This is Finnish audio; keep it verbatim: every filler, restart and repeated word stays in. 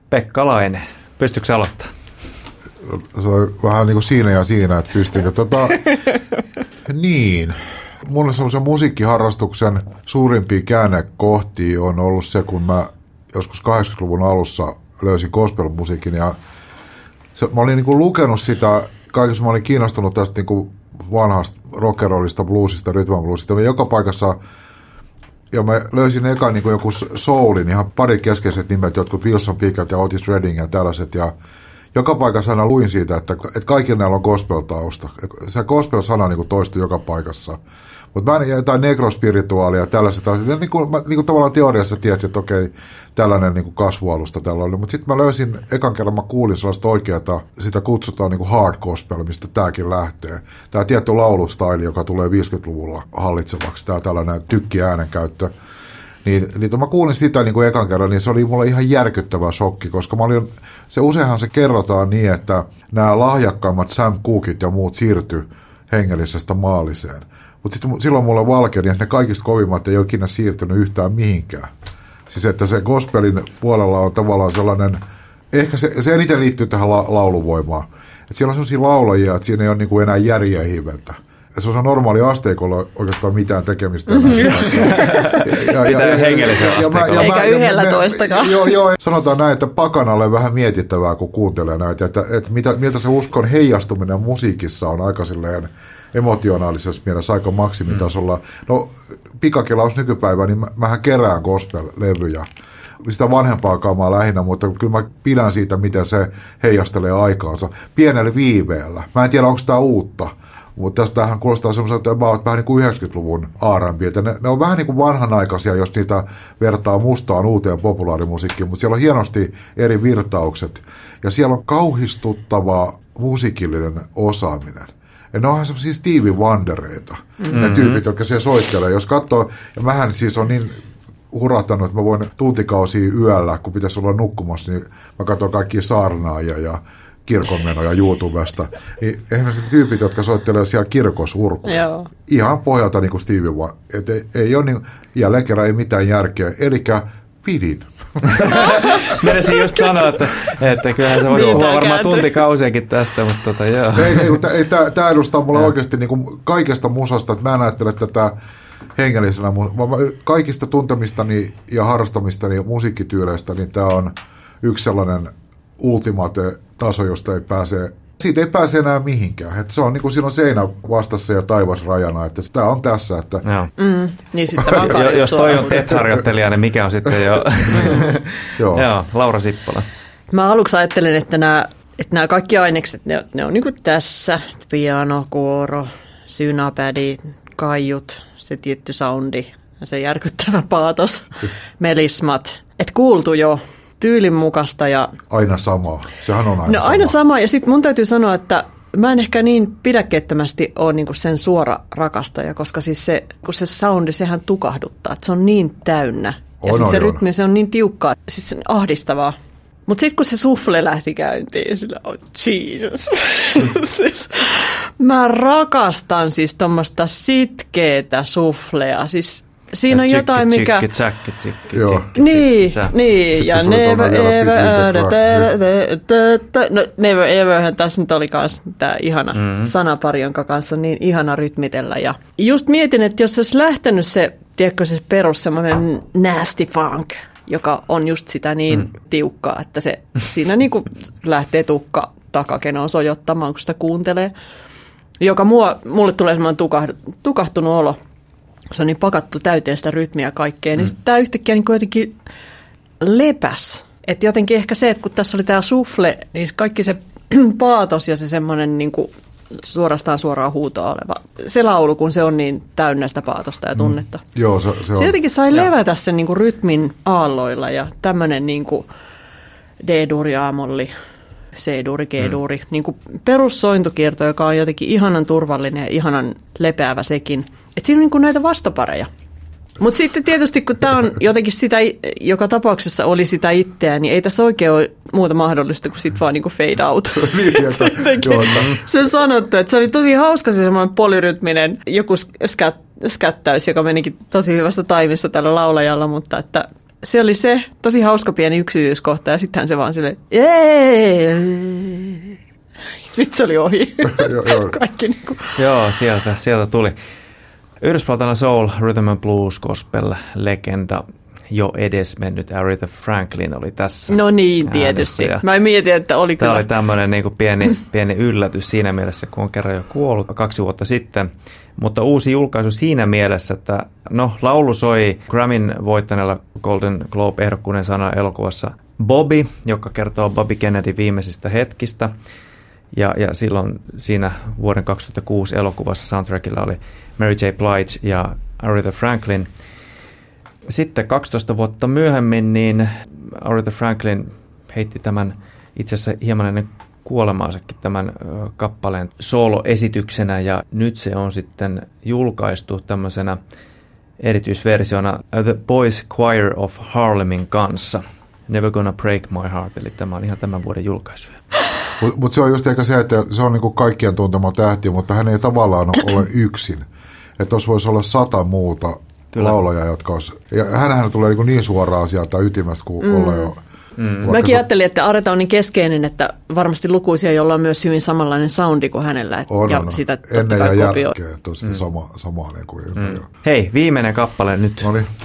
Pekka Laine. Pystytkö aloittaa? Se on vähän niin kuin siinä ja siinä, että pystyykö. Tota, niin. Mulle semmoisen musiikkiharrastuksen suurimpia käännekohtia on ollut se, kun mä joskus kahdeksankymmentäluvun alussa löysin gospel-musiikin. Ja se, mä olin niin kuin lukenut sitä, kaikessa mä olin kiinnostunut tästä niin kuin vanhasta rockerollista, bluesista, rytmanbluesista. Ja joka paikassa, ja mä löysin eka niin kuin joku soulin, ihan pari keskeiset nimet, jotkut Wilson Pickett ja Otis Redding ja tällaiset. Ja joka paikassa aina luin siitä, että, että kaikilla näillä on gospel-tausta. Se gospel-sana niin kuin toistui joka paikassa. Mutta mä en jotain negrospirituaalia ja tällaiset, niin kuin, mä, niin kuin tavallaan teoriassa tiesin, että okei, tällainen niin kuin kasvualusta tällä oli. Mutta sitten mä löysin, ekan kerran mä kuulin sellaista oikeata, sitä kutsutaan niin kuin hard gospel, mistä tämäkin lähtee. Tämä tietty laulustaili, joka tulee viisikymmentäluvulla hallitsevaksi, tämä tällainen tykki äänenkäyttö. Niin, niin mä kuulin sitä niin kuin ekan kerran, niin se oli mulle ihan järkyttävä shokki, koska mä olin, se useinhan se kerrotaan niin, että nämä lahjakkaimmat Sam Cookit ja muut siirtyi hengellisestä maalliseen. Mutta silloin mulle valkeani, että ne kaikista kovimmat ei ole ikinä siirtynyt yhtään mihinkään. Siis että se gospelin puolella on tavallaan sellainen, ehkä se, se eniten liittyy tähän la, lauluvoimaan. Että siellä on sellaisia laulajia, että siinä ei ole niin kuin enää järjeä hiventä. Se on normaali asteikolla oikeastaan mitään tekemistä. Mitään hengellisen asteikolla. Eikä yhdellä toistakaan. Joo, joo. Sanotaan näin, että pakanalle vähän mietittävää, kun kuuntelee näitä, että, että mitä, miltä se uskon heijastuminen musiikissa on aika silleen emotionaalisessa mielessä aika maksimitasolla. No, pikakelaus nykypäivä, niin mä, mähän kerään gospel-levyjä. Sitä vanhempaa kaamaa lähinnä, mutta kyllä mä pidän siitä, miten se heijastelee aikaansa. Pienellä viiveellä. Mä en tiedä, onko tämä uutta. Mutta tästähän kuulostaa semmoiselta about vähän niin kuin yhdeksänkymmentäluvun R and B. Ne, ne on vähän niin kuin vanhanaikaisia, jos niitä vertaa mustaan uuteen populaarimusiikkiin, mutta siellä on hienosti eri virtaukset. Ja siellä on kauhistuttava musiikillinen osaaminen. Ja ne onhan semmoisia Stevie Wondereita, mm-hmm. ne tyypit, jotka siellä soittelee. Jos katsoo, ja mähän siis on niin hurahtanut, että mä voin tuntikausia yöllä, kun pitäisi olla nukkumassa, niin mä katson kaikkia saarnaajia ja kirkonmenoja YouTubesta. Niin esimerkiksi tyypit, jotka soittelee siellä kirkossa urkuja. Ihan pohjalta niin kuin Stevie Wonder. Että ei, ei ole niin, jälleen kerran ei mitään järkeä. Elikkä pidin. Menisin just sanoa, että, että kyllähän se voi puhua varmaan tuntikausiakin tästä, mutta tota, joo. Ei, ei, ei tämä edustaa mulle oikeasti niin kuin kaikesta musasta, että mä en ajattele tätä hengellisenä, vaan kaikista tuntemistani ja harrastamistani musiikkityyleistä, niin tämä on yksi sellainen ultimate taso, josta ei pääse, siitä ei pääse enää mihinkään. Että se on niin kuin siinä on seinä vastassa ja taivas rajana, että tämä on tässä. Että mm, niin sit jo, jos toi on T E T-harjoittelija, niin mikä on sitten jo? Joo. Joo, Laura Sippola. Mä aluksi ajattelin, että nämä, että nämä kaikki ainekset, ne, ne on niin kuin tässä. Piano, kuoro, synapädi, kaiut, se tietty soundi, se järkyttävä paatos, melismat. Että kuultu jo. Tyylin mukaista ja aina sama. Sehän on aina no, sama. aina sama. Ja sitten mun täytyy sanoa, että mä en ehkä niin pidäkkeettömästi ole niinku sen suora rakastaja, koska siis se, kun se soundi, sehän tukahduttaa. Että se on niin täynnä. Ja on, siis on, se on. rytmi, se on niin tiukkaa. Siis se on ahdistavaa. Mutta sitten kun se sufle lähti käyntiin, sillä on oh, Jesus. siis, mä rakastan siis tuommoista sitkeetä suflea. Siis siinä on jotain, mikä tsikki, tsäkki, tsikki, tsikki, niin, niin, ja never ever, no never everhän tässä nyt oli myös tämä ihana mm-hmm. sanapari, jonka kanssa on niin ihana rytmitellä. Ja just mietin, että jos olisi lähtenyt se, tiedätkö, se perus semmoinen nasty funk, joka on just sitä niin mm. tiukkaa, että se siinä niin kuin lähtee tukka takakenoon sojottamaan, kun sitä kuuntelee, joka mua, mulle tulee semmoinen tukahtunut olo. Se on niin pakattu täyteen sitä rytmiä kaikkea, niin mm. sitten tämä yhtäkkiä niin jotenkin lepäs. Että jotenkin ehkä se, että kun tässä oli tämä sufle, niin kaikki se paatos ja se semmoinen niin kuin suorastaan suoraan huutoa oleva se laulu, kun se on niin täynnä sitä paatosta ja tunnetta. Mm. Joo, se, se, on. se jotenkin sai levätä sen niin kuin rytmin aalloilla ja tämmöinen niin kuin D-duuri, A-molli, C-duuri, G-duuri, mm. niin kuin perussointukierto, joka on jotenkin ihanan turvallinen ja ihanan lepeävä sekin. Että siinä on niin kuin näitä vastapareja. Mutta sitten tietysti, kun tämä on jotenkin sitä, joka tapauksessa oli sitä itseä, niin ei tässä oikein ole muuta mahdollista kuin sitten vaan niin kuin fade out. Se on sanottu, että se oli tosi hauska se semmoinen polyrytminen joku skät, skättäys, joka menikin tosi hyvästä taimissa tällä laulajalla, mutta että se oli se tosi hauska pieni yksityiskohta ja sittenhän se vaan silleen, jee. Sitten se oli ohi. Kaikki niin kuin. Joo, sieltä, sieltä tuli. Yhdysvaltalainen soul, rhythm and blues, gospel, legenda, jo edesmennyt Aretha Franklin oli tässä. No niin, tietysti. Mä en mieti, että oli Tämä kyllä. oli tämmöinen niin kuin pieni, pieni yllätys siinä mielessä, kun on kerran jo kuollut kaksi vuotta sitten. Mutta uusi julkaisu siinä mielessä, että no, laulu soi Grammyn voittaneella Golden Globe-ehdokkuuden sana elokuvassa Bobby, joka kertoo Bobby Kennedyn viimeisistä hetkistä. Ja, ja silloin siinä vuoden kaksituhattakuusi elokuvassa soundtrackilla oli Mary J. Blige ja Aretha Franklin. Sitten kaksitoista vuotta myöhemmin niin Aretha Franklin heitti tämän itse asiassa hieman ennen kuolemaansakin tämän kappaleen sooloesityksenä ja nyt se on sitten julkaistu tämmöisenä erityisversiona The Boys Choir of Harlemin kanssa. Never Gonna Break My Heart, eli tämä on ihan tämän vuoden julkaisuja. Mutta mut se on just ehkä se, että se on niinku kaikkien tuntema tähti, mutta hän ei tavallaan ole yksin. Että tuossa voisi olla sata muuta Kyllä. laulajaa, jotka olisi. Ja hänhän tulee niinku niin suoraan sieltä ytimästä kuin mm. olla jo. Mm. Mäkin se ajattelin, että Aretha on niin keskeinen, että varmasti lukuisia, joilla on myös hyvin samanlainen soundi kuin hänellä. On, ja on. Sitä Ennen ja jälkeen, tuosta mm. sama, samaa niin kuin mm. Hei, viimeinen kappale nyt. Noniin.